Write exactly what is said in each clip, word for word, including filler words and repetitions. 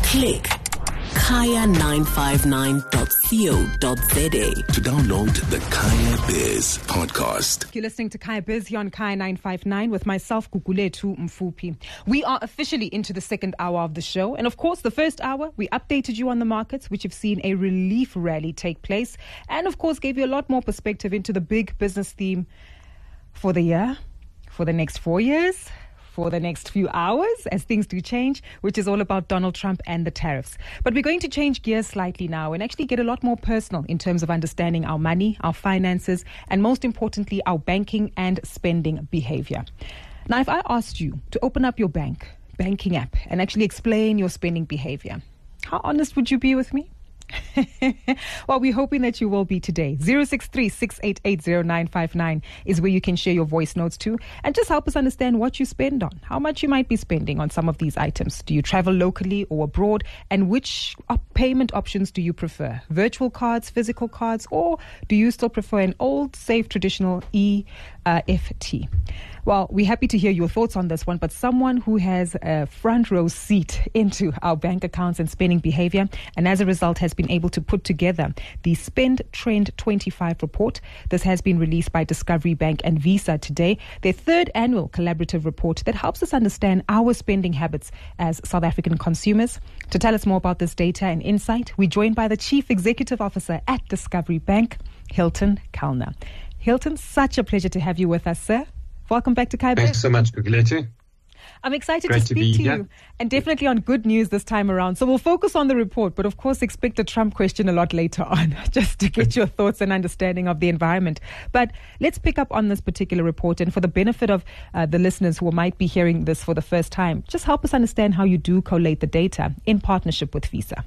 Click kaya nine five nine dot co dot za to download the Kaya Biz podcast. You're listening to Kaya Biz here on Kaya nine five nine with myself, Gugulethu Mfupi. We are officially into the second hour of the show. And of course, the first hour, we updated you on the markets, which have seen a relief rally take place. And of course, gave you a lot more perspective into the big business theme for the year, for the next four years, for the next few hours as things do change, which is all about Donald Trump and the tariffs. But we're going to change gears slightly now and actually get a lot more personal in terms of understanding our money, our finances, and most importantly, our banking and spending behavior. Now, if I asked you to open up your bank, banking app and actually explain your spending behavior, how honest would you be with me? Well, we're hoping that you will be today. zero six three, six eight eight, zero nine five nine is where you can share your voice notes too and just help us understand what you spend on, how much you might be spending on some of these items. Do you travel locally or abroad? And which op- payment options do you prefer? Virtual cards, physical cards, or do you still prefer an old, safe, traditional E F T? Well, we're happy to hear your thoughts on this one, but someone who has a front row seat into our bank accounts and spending behavior, and as a result has been able to put together the Spend Trend twenty-five report. This has been released by Discovery Bank and Visa today, their third annual collaborative report that helps us understand our spending habits as South African consumers. To tell us more about this data and insight, we're joined by the Chief Executive Officer at Discovery Bank, Hilton Kalner. Hilton, such a pleasure to have you with us, sir. Welcome back to Kaya Biz. Thanks so much, Gugulethu. I'm excited Great to speak to, to you here. and definitely on good news this time around. So we'll focus on the report, but of course expect a Trump question a lot later on just to get your thoughts and understanding of the environment. But let's pick up on this particular report, and for the benefit of uh, the listeners who might be hearing this for the first time, just help us understand how you do collate the data in partnership with Visa.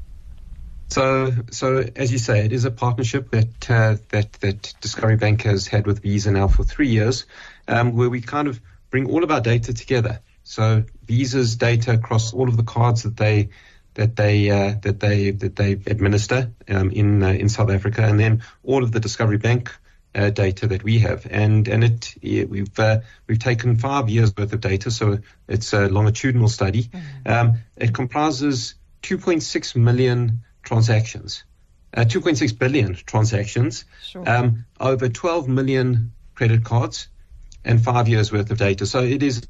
So, so as you say, it is a partnership that uh, that that Discovery Bank has had with Visa now for three years, um, where we kind of bring all of our data together. So Visa's data across all of the cards that they that they uh, that they that they administer um, in uh, in South Africa, and then all of the Discovery Bank uh, data that we have, and and it yeah, we've uh, we've taken five years worth of data, so it's a longitudinal study. Mm-hmm. Um, it comprises two point six million transactions, uh, two point six billion transactions, sure. um, over twelve million credit cards, and five years worth of data. So it is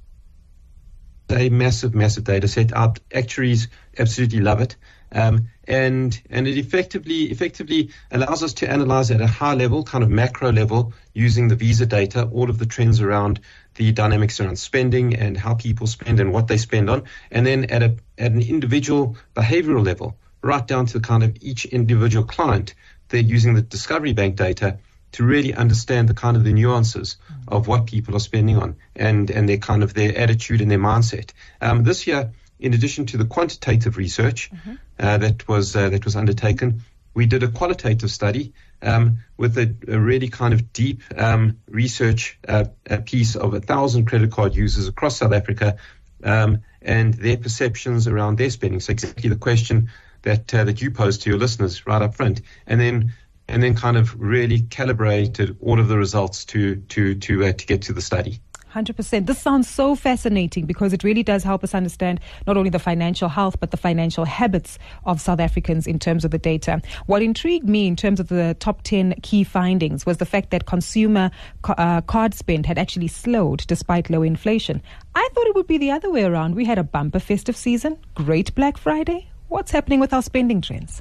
a massive, massive data set. Our actuaries absolutely love it, um, and and it effectively effectively allows us to analyze at a high level, kind of macro level, using the Visa data, all of the trends around the dynamics around spending and how people spend and what they spend on, and then at a at an individual behavioral level, right down to kind of each individual client. They're using the Discovery Bank data to really understand the kind of the nuances of what people are spending on and, and their kind of their attitude and their mindset. Um, this year, in addition to the quantitative research mm-hmm. uh, that was uh, that was undertaken, we did a qualitative study um, with a, a really kind of deep um, research uh, a piece of a thousand credit card users across South Africa um, and their perceptions around their spending. So exactly the question that uh, that you posed to your listeners right up front, and then and then kind of really calibrated all of the results to to to uh, to get to the study. one hundred percent. This sounds so fascinating because it really does help us understand not only the financial health but the financial habits of South Africans in terms of the data. What intrigued me in terms of the top ten key findings was the fact that consumer uh, card spend had actually slowed despite low inflation. I thought it would be the other way around. We had a bumper festive season, great Black Friday. What's happening with our spending trends?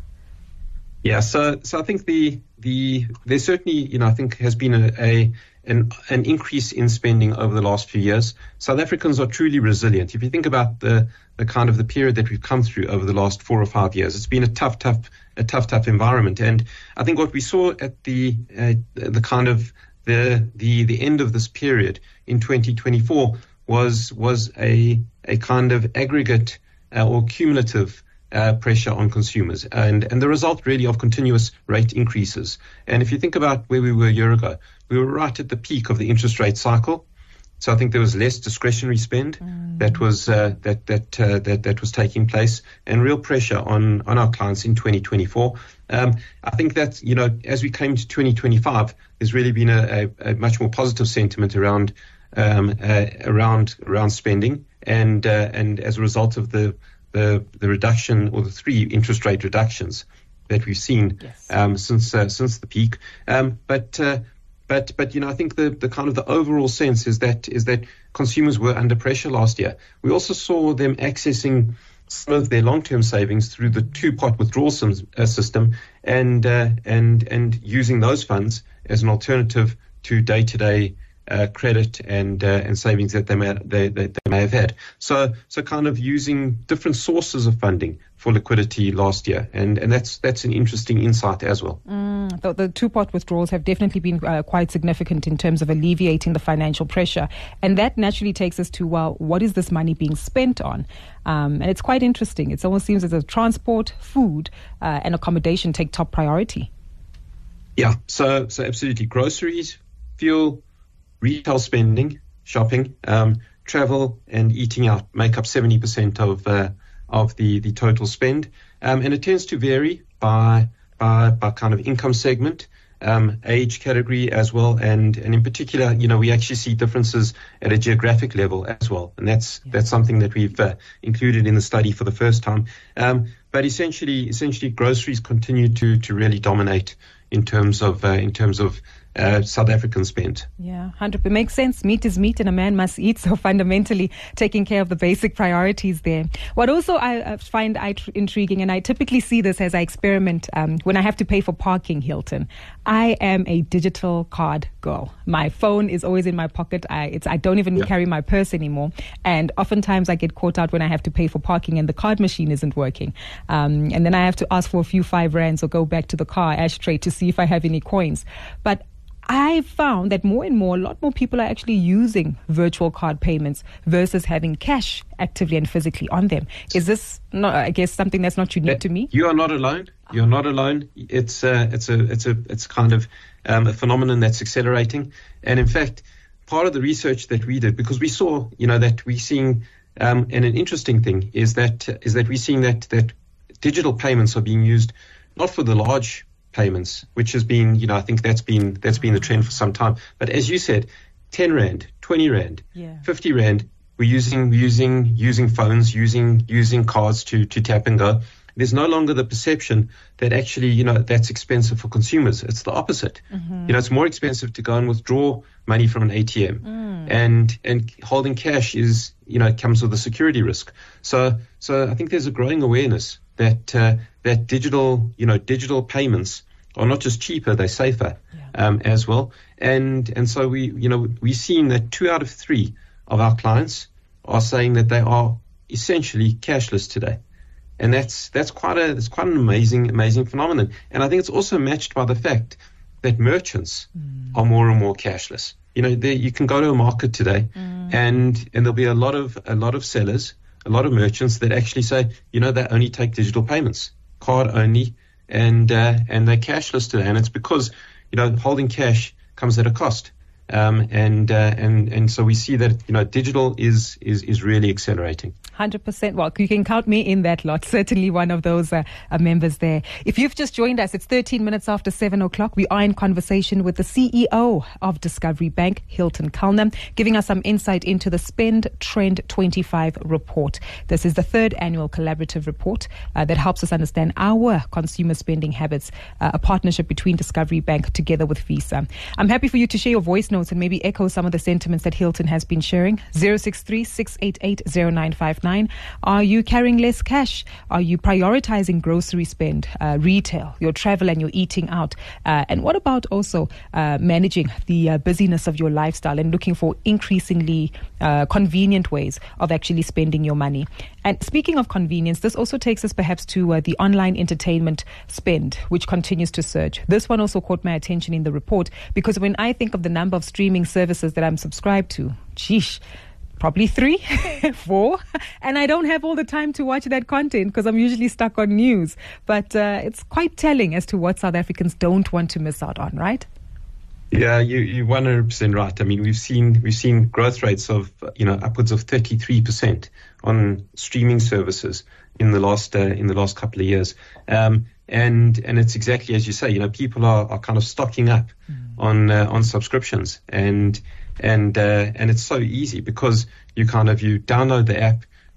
Yeah, so so I think the the there certainly you know I think has been a, a an an increase in spending over the last few years. South Africans are truly resilient. If you think about the the kind of the period that we've come through over the last four or five years, it's been a tough, tough a tough, tough environment. And I think what we saw at the uh, the kind of the the the end of this period in twenty twenty-four was was a a kind of aggregate uh, or cumulative Uh, pressure on consumers and, and the result really of continuous rate increases. And if you think about where we were a year ago, we were right at the peak of the interest rate cycle. So I think there was less discretionary spend mm. that was uh, that that, uh, that that was taking place, and real pressure on, on our clients in twenty twenty-four. Um, I think that you know as we came to twenty twenty-five, there's really been a, a, a much more positive sentiment around um, uh, around around spending, and uh, and as a result of the the the reduction or the three interest rate reductions that we've seen yes. um, since uh, since the peak. Um, but uh, but but you know, I think the the kind of the overall sense is that is that consumers were under pressure last year. We also saw them accessing some of their long-term savings through the two-pot withdrawal system, and uh, and and using those funds as an alternative to day-to-day uh, credit and uh, and savings that they may they, they, they may have had. So so kind of using different sources of funding for liquidity last year, and and that's that's an interesting insight as well. Mm, the, the two-pot withdrawals have definitely been uh, quite significant in terms of alleviating the financial pressure, and that naturally takes us to, well, what is this money being spent on? Um, and it's quite interesting. It almost seems as if transport, food, uh, and accommodation take top priority. Yeah, so so absolutely, groceries, fuel, retail spending, shopping, um, travel, and eating out make up seventy percent of uh, of the, the total spend, um, and it tends to vary by by by kind of income segment, um, age category as well, and and in particular, you know, we actually see differences at a geographic level as well, and that's yeah. that's something that we've uh, included in the study for the first time. Um, but essentially, essentially, groceries continue to to really dominate in terms of uh, in terms of Uh, South African spend. Yeah, one hundred percent. It makes sense. Meat is meat and a man must eat. So fundamentally taking care of the basic priorities there. What also I uh, find I tr- intriguing, and I typically see this as I experiment um, when I have to pay for parking, Hilton. I am a digital card girl. My phone is always in my pocket. I, it's, I don't even yeah. carry my purse anymore. And oftentimes I get caught out when I have to pay for parking and the card machine isn't working. Um, and then I have to ask for a few five rands or go back to the car ashtray to see if I have any coins. But I found that more and more, a lot more people are actually using virtual card payments versus having cash actively and physically on them. Is this, not, I guess, something that's not unique to me? You are not alone. You're not alone. It's uh, it's a it's a it's kind of um, a phenomenon that's accelerating. And in fact, part of the research that we did, because we saw, you know, that we're seeing, um, and an interesting thing is that uh, is that we're seeing that that digital payments are being used not for the large payments, which has been, you know, I think that's been that's been the trend for some time. But as you said, ten rand, twenty rand, yeah. fifty rand, we're using using using phones, using using cards to to tap and go. There's no longer the perception that actually, you know, that's expensive for consumers. It's the opposite. Mm-hmm. You know, it's more expensive to go and withdraw money from an A T M, mm. and and holding cash is, you know, comes with a security risk. So so I think there's a growing awareness that uh, that digital, you know, digital payments are not just cheaper, they're safer yeah. um, as well. And and so we, you know, we've seen that two out of three of our clients are saying that they are essentially cashless today. And that's that's quite a that's quite an amazing amazing phenomenon. And I think it's also matched by the fact that merchants mm. are more and more cashless. You know, there, you can go to a market today, mm. and and there'll be a lot of a lot of sellers, a lot of merchants that actually say, you know, they only take digital payments, card only, and uh, and they're cashless today. And it's because, you know, holding cash comes at a cost. Um, and uh, and and so we see that, you know, digital is is is really accelerating. one hundred percent. Well, you can count me in that lot. Certainly one of those uh, uh, members there. If you've just joined us, it's thirteen minutes after seven o'clock. We are in conversation with the C E O of Discovery Bank, Hilton Kalner, giving us some insight into the Spend Trend twenty-five report. This is the third annual collaborative report uh, that helps us understand our consumer spending habits, uh, a partnership between Discovery Bank together with Visa. I'm happy for you to share your voice notes and maybe echo some of the sentiments that Hilton has been sharing. zero six three, six eight eight, zero nine five nine. Are you carrying less cash? Are you prioritizing grocery spend, uh, retail, your travel and your eating out? Uh, and what about also uh, managing the uh, busyness of your lifestyle and looking for increasingly uh, convenient ways of actually spending your money? And speaking of convenience, this also takes us perhaps to uh, the online entertainment spend, which continues to surge. This one also caught my attention in the report because when I think of the number of streaming services that I'm subscribed to, geesh, probably three, four, and I don't have all the time to watch that content because I'm usually stuck on news. But uh, it's quite telling as to what South Africans don't want to miss out on, right? Yeah, you, you're one hundred percent right. I mean, we've seen we've seen growth rates of, you know, upwards of thirty-three percent on streaming services in the last uh, in the last couple of years. Um, and and it's exactly as you say. You know, people are, are kind of stocking up mm. on uh, on subscriptions, and and uh, and it's so easy because you kind of you download the app,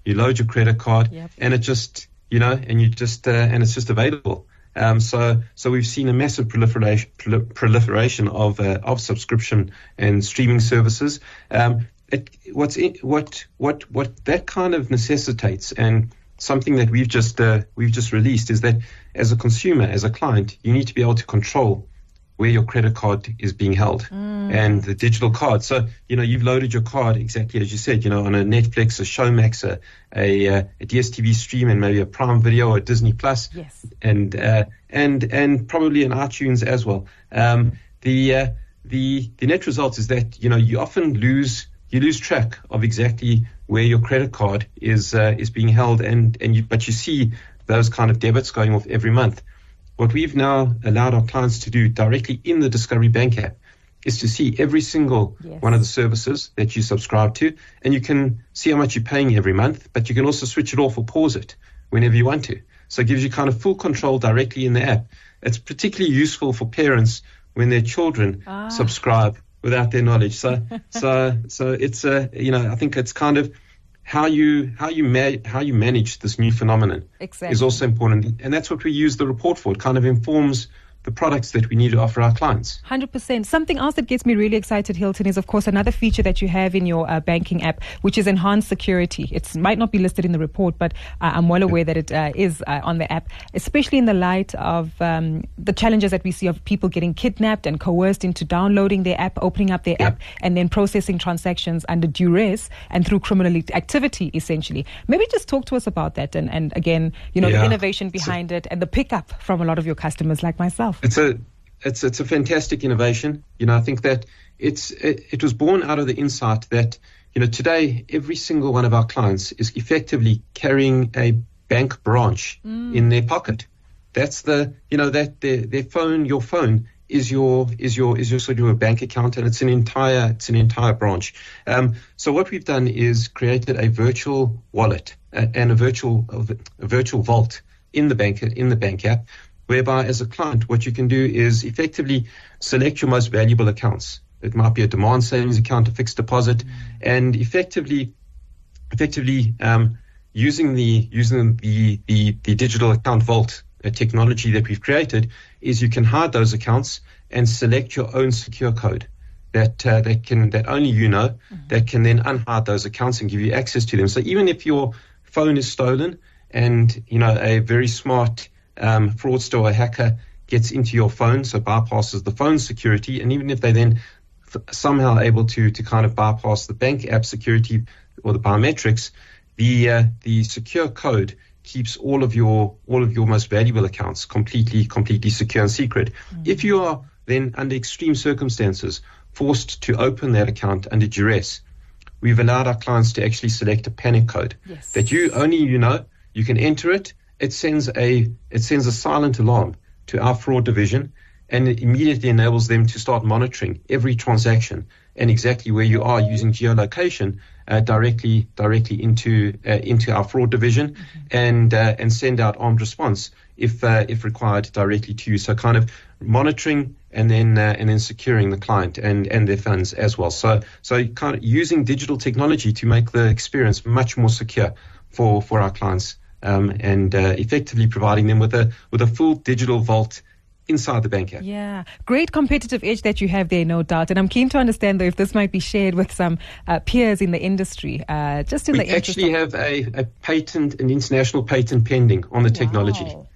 you load your credit card, Yep. and it just, you know, and you just, uh, and it's just available. Um, so, so we've seen a massive proliferation, prol- proliferation of, uh, of subscription and streaming services. Um, it, what's in, what, what, what that kind of necessitates, and something that we've just, uh, we've just released, is that as a consumer, as a client, you need to be able to control where your credit card is being held mm. and the digital card. So, you know, you've loaded your card exactly as you said, you know, on a Netflix, a Showmax, a, a, a D S T V stream, and maybe a Prime Video or Disney Plus, yes. and, uh, and, and probably an iTunes as well. Um, the, uh, the, the net result is that, you know, you often lose, you lose track of exactly where your credit card is, uh, is being held, and, and you, but you see those kind of debits going off every month. What we've now allowed our clients to do directly in the Discovery Bank app is to see every single yes. one of the services that you subscribe to, and you can see how much you're paying every month, but you can also switch it off or pause it whenever you want to. So it gives you kind of full control directly in the app. It's particularly useful for parents when their children ah. subscribe without their knowledge. So, so, so it's a, you know, I think it's kind of how you how you ma- how you manage this new phenomenon exactly. is also important, and that's what we use the report for. It kind of informs the products that we need to offer our clients. one hundred percent. Something else that gets me really excited, Hilton, is of course another feature that you have in your uh, banking app, which is enhanced security. It might not be listed in the report, but uh, I'm well aware that it uh, is uh, on the app, especially in the light of um, the challenges that we see of people getting kidnapped and coerced into downloading their app, opening up their yeah. app, and then processing transactions under duress and through criminal activity, essentially. Maybe just talk to us about that, and, and again, you know, yeah. the innovation behind so, it and the pickup from a lot of your customers like myself. It's a it's it's a fantastic innovation. You know, I think that it's it, it was born out of the insight that, you know, today every single one of our clients is effectively carrying a bank branch mm. in their pocket. That's the you know that their their phone, your phone is your is your is your sort of your bank account, and it's an entire it's an entire branch. Um, so what we've done is created a virtual wallet uh, and a virtual a virtual vault in the bank in the bank app, whereby as a client, what you can do is effectively select your most valuable accounts. It might be a demand savings account, a fixed deposit, mm. and effectively, effectively um, using the using the, the, the digital account vault uh, technology that we've created, is you can hide those accounts and select your own secure code that uh, that can that only you know, mm-hmm. that can then unhide those accounts and give you access to them. So even if your phone is stolen and you know a very smart Um, fraudster or hacker gets into your phone, so bypasses the phone security, and even if they then f- somehow able to to kind of bypass the bank app security or the biometrics, the uh, the secure code keeps all of your all of your most valuable accounts completely completely secure and secret. Mm-hmm. If you are then under extreme circumstances forced to open that account under duress, we've allowed our clients to actually select a panic code yes. that you only you know you can enter it. It sends a it sends a silent alarm to our fraud division, and it immediately enables them to start monitoring every transaction and exactly where you are using geolocation uh, directly directly into uh, into our fraud division, mm-hmm. and uh, and send out armed response if uh, if required directly to you. So kind of monitoring and then uh, and then securing the client and and their funds as well. So so kind of using digital technology to make the experience much more secure for for our clients. Um, and uh, effectively providing them with a with a full digital vault inside the bank app. Yeah, great competitive edge that you have there, no doubt. And I'm keen to understand, though, if this might be shared with some uh, peers in the industry. Uh, just in we the interest actually of... have a, a patent, an international patent pending on the technology. Wow.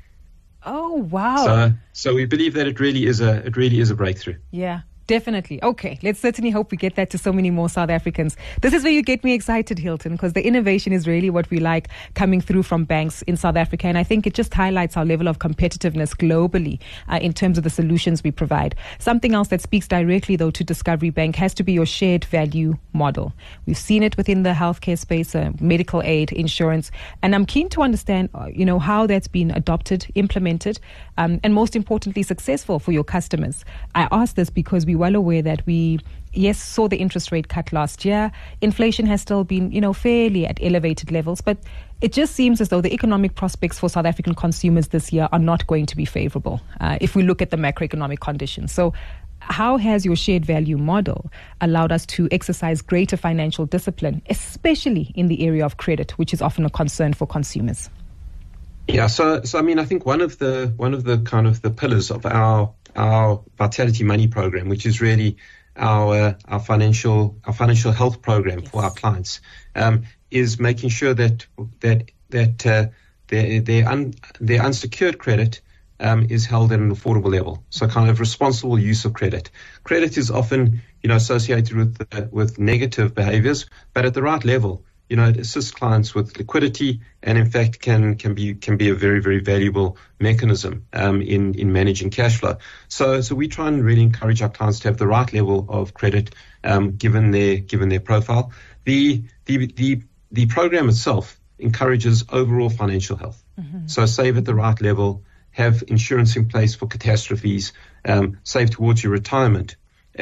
Oh wow! So, so we believe that it really is a it really is a breakthrough. Yeah. Definitely. Okay, let's certainly hope we get that to so many more South Africans. This is where you get me excited, Hilton, because the innovation is really what we like coming through from banks in South Africa. And I think it just highlights our level of competitiveness globally uh, in terms of the solutions we provide. Something else that speaks directly, though, to Discovery Bank has to be your shared value model. We've seen it within the healthcare space, uh, medical aid, insurance. And I'm keen to understand, uh, you know, how that's been adopted, implemented, um, and most importantly, successful for your customers. I ask this because we well aware that we, yes, saw the interest rate cut last year. Inflation has still been, you know, fairly at elevated levels, but it just seems as though the economic prospects for South African consumers this year are not going to be favorable uh, if we look at the macroeconomic conditions. So how has your shared value model allowed us to exercise greater financial discipline, especially in the area of credit, which is often a concern for consumers? Yeah, so so I mean, I think one of the one of the kind of the pillars of our our Vitality Money program, which is really our uh, our financial our financial health program yes. for our clients, um, is making sure that that that uh, their their, un, their unsecured credit um, is held at an affordable level. So kind of responsible use of credit. Credit is often you know associated with uh, with negative behaviors, but at the right level, you know, it assists clients with liquidity, and in fact can can be can be a very very valuable mechanism um, in in managing cash flow. So so we try and really encourage our clients to have the right level of credit um, given their given their profile. The the the the program itself encourages overall financial health. Mm-hmm. So save at the right level, have insurance in place for catastrophes, um, save towards your retirement,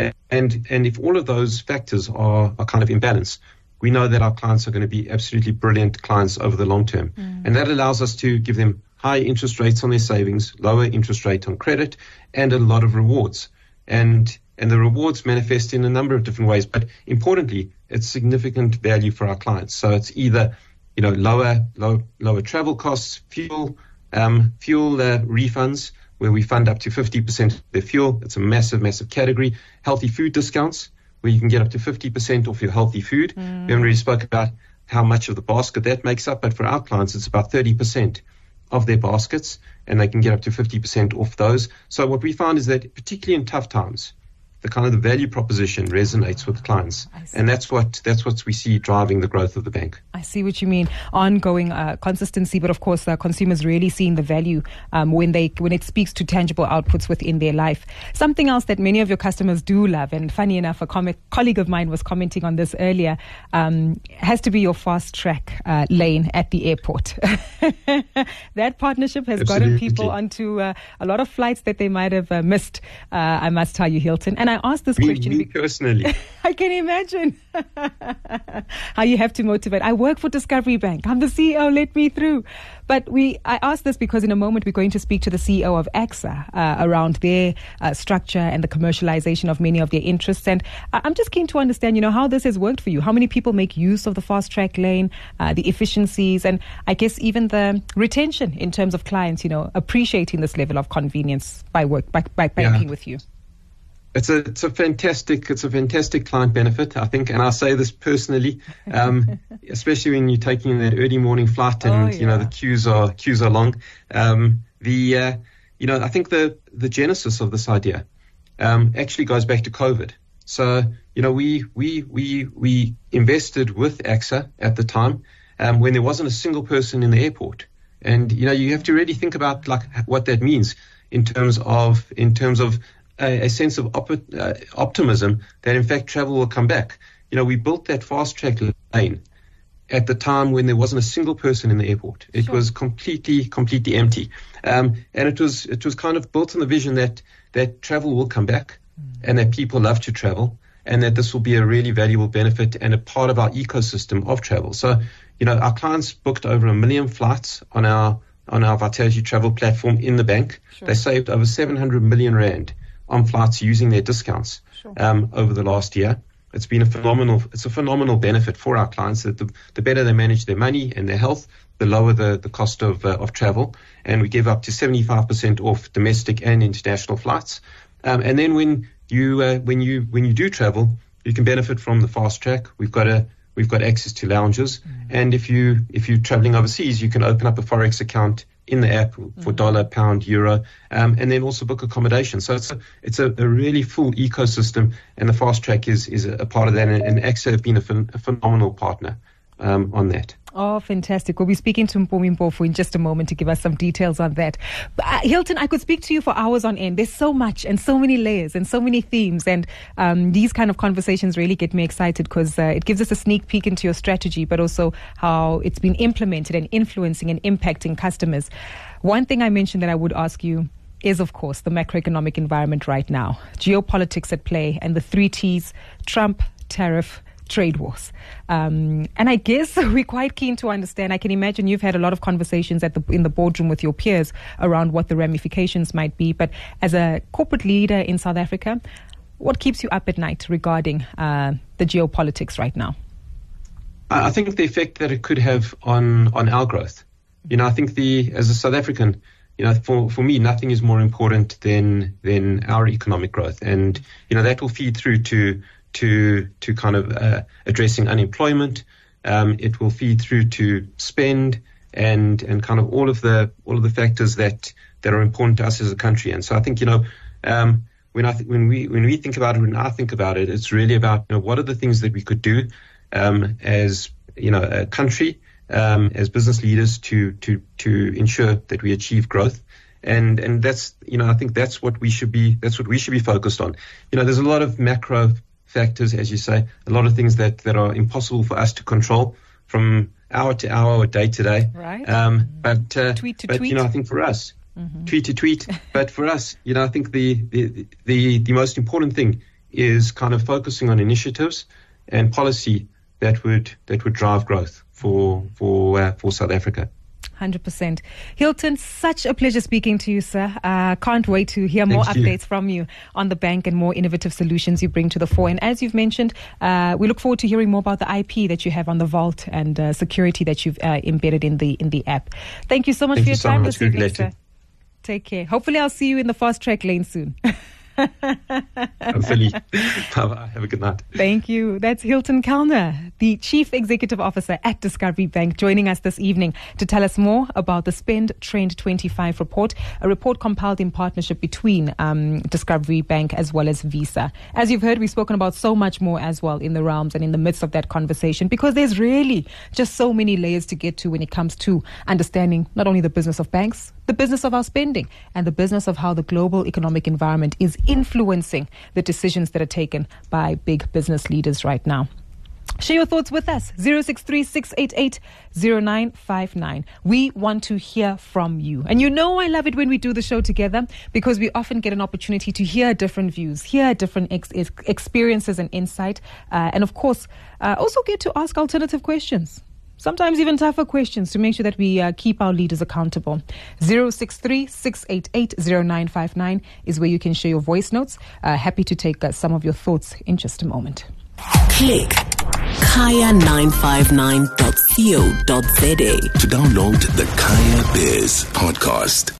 and and if all of those factors are are kind of in balance, we know that our clients are going to be absolutely brilliant clients over the long term. Mm. And that allows us to give them high interest rates on their savings, lower interest rate on credit, and a lot of rewards. And and the rewards manifest in a number of different ways. But importantly, it's significant value for our clients. So it's either, you know, lower low, lower travel costs, fuel, um, fuel uh, refunds, where we fund up to fifty percent of their fuel. It's a massive, massive category. Healthy food discounts, where you can get up to fifty percent off your healthy food. Mm. We haven't really spoke about how much of the basket that makes up, but for our clients, it's about thirty percent of their baskets, and they can get up to fifty percent off those. So what we found is that, particularly in tough times, the kind of the value proposition resonates with clients, and that's what that's what we see driving the growth of the bank. I see what you mean. Ongoing uh, consistency, but of course, uh, consumers really seeing the value um, when they when it speaks to tangible outputs within their life. Something else that many of your customers do love, and funny enough, a com- colleague of mine was commenting on this earlier, um, has to be your fast track uh, lane at the airport. That partnership has Absolutely. gotten people onto uh, a lot of flights that they might have uh, missed. Uh, I must tell you, Hilton. And I asked this me, question me personally. I can imagine how you have to motivate. I work for Discovery Bank. I'm the C E O. Let me through. But we, I asked this because in a moment we're going to speak to the C E O of AXA uh, around their uh, structure and the commercialization of many of their interests. And I'm just keen to understand, you know, how this has worked for you. How many people make use of the fast track lane, uh, the efficiencies, and I guess even the retention in terms of clients, you know, appreciating this level of convenience by work by, by banking yeah. with you. It's a it's a fantastic it's a fantastic client benefit, I think, and I say this personally, um, especially when you're taking that early morning flight and oh, yeah. you know the queues are queues are long. Um, the uh, you know I think the the genesis of this idea um, actually goes back to COVID. So you know we we we we invested with AXA at the time um, when there wasn't a single person in the airport, and you know you have to really think about like what that means in terms of in terms of A, a sense of op- uh, optimism that in fact travel will come back. You know, we built that fast track lane at the time when there wasn't a single person in the airport. It sure. was completely, completely empty. Um, and it was, it was kind of built on the vision that, that travel will come back mm. and that people love to travel and that this will be a really valuable benefit and a part of our ecosystem of travel. So, you know, our clients booked over a million flights on our, on our Vitality Travel platform in the bank. Sure. They saved over seven hundred million rand on flights using their discounts sure. um, over the last year. It's been a phenomenal, it's a phenomenal benefit for our clients that the, the better they manage their money and their health, the lower the, the cost of uh, of travel. And we give up to seventy-five percent off domestic and international flights. Um, and then when you uh, when you when you do travel, you can benefit from the fast track. We've got a we've got access to lounges, mm. and if you if you're traveling overseas, you can open up a Forex account in the app for mm-hmm. dollar, pound, euro, um, and then also book accommodation. So it's a, it's a, a really full ecosystem, and the fast track is is a part of that. And, and AXA have been a, ph- a phenomenal partner um, on that. Oh, fantastic. We'll be speaking to Mpumi Mpofu in just a moment to give us some details on that. But, uh, Hilton, I could speak to you for hours on end. There's so much and so many layers and so many themes. And um, these kind of conversations really get me excited because uh, it gives us a sneak peek into your strategy, but also how it's been implemented and influencing and impacting customers. One thing I mentioned that I would ask you is, of course, the macroeconomic environment right now. Geopolitics at play and the three T's: Trump, tariff, trade wars. Um, and I guess we're quite keen to understand. I can imagine you've had a lot of conversations at the, in the boardroom with your peers around what the ramifications might be. But as a corporate leader in South Africa, what keeps you up at night regarding uh, the geopolitics right now? I think the effect that it could have on, on our growth. You know, I think the as a South African, you know, for, for me, nothing is more important than than our economic growth, and you know that will feed through to to to kind of uh, addressing unemployment. Um, it will feed through to spend and and kind of all of the all of the factors that that are important to us as a country. And so I think you know um, when I th- when we when we think about it, when I think about it, it's really about you know what are the things that we could do um, as you know a country. Um, as business leaders to to to ensure that we achieve growth, and and that's you know I think that's what we should be that's what we should be focused on. You know, there's a lot of macro factors, as you say, a lot of things that that are impossible for us to control from hour to hour or day to day. Right. Um, but uh, tweet to but tweet. you know I think for us, mm-hmm. tweet to tweet. But for us, you know I think the the the the most important thing is kind of focusing on initiatives and policy that would that would drive growth for for uh, for South Africa. one hundred percent. Hilton, such a pleasure speaking to you, sir. Uh, can't wait to hear more Thank you. updates from you on the bank and more innovative solutions you bring to the fore. And as you've mentioned, uh, we look forward to hearing more about the I P that you have on the vault and uh, security that you've uh, embedded in the in the app. Thank you so much Thank for your you so time much. this evening, Good sir. Take care. Hopefully I'll see you in the fast track lane soon. Hopefully. Have a good night. Thank you. That's Hilton Kellner, the Chief Executive Officer at Discovery Bank, joining us this evening to tell us more about the Spend Trend twenty-five report, a report compiled in partnership between um, Discovery Bank as well as Visa. As you've heard, we've spoken about so much more as well in the realms and in the midst of that conversation, because there's really just so many layers to get to when it comes to understanding not only the business of banks, the business of our spending, and the business of how the global economic environment is influencing the decisions that are taken by big business leaders right now. Share your thoughts with us. zero six three, six eight eight, zero nine five nine. We want to hear from you. And you know I love it when we do the show together, because we often get an opportunity to hear different views, hear different ex- ex- experiences and insight, uh, and of course, uh, also get to ask alternative questions. Sometimes even tougher questions to make sure that we uh, keep our leaders accountable. zero six three, six eight eight, zero nine five nine is where you can share your voice notes. Uh, happy to take uh, some of your thoughts in just a moment. Click kaya nine five nine dot co dot za to download the Kaya Biz podcast.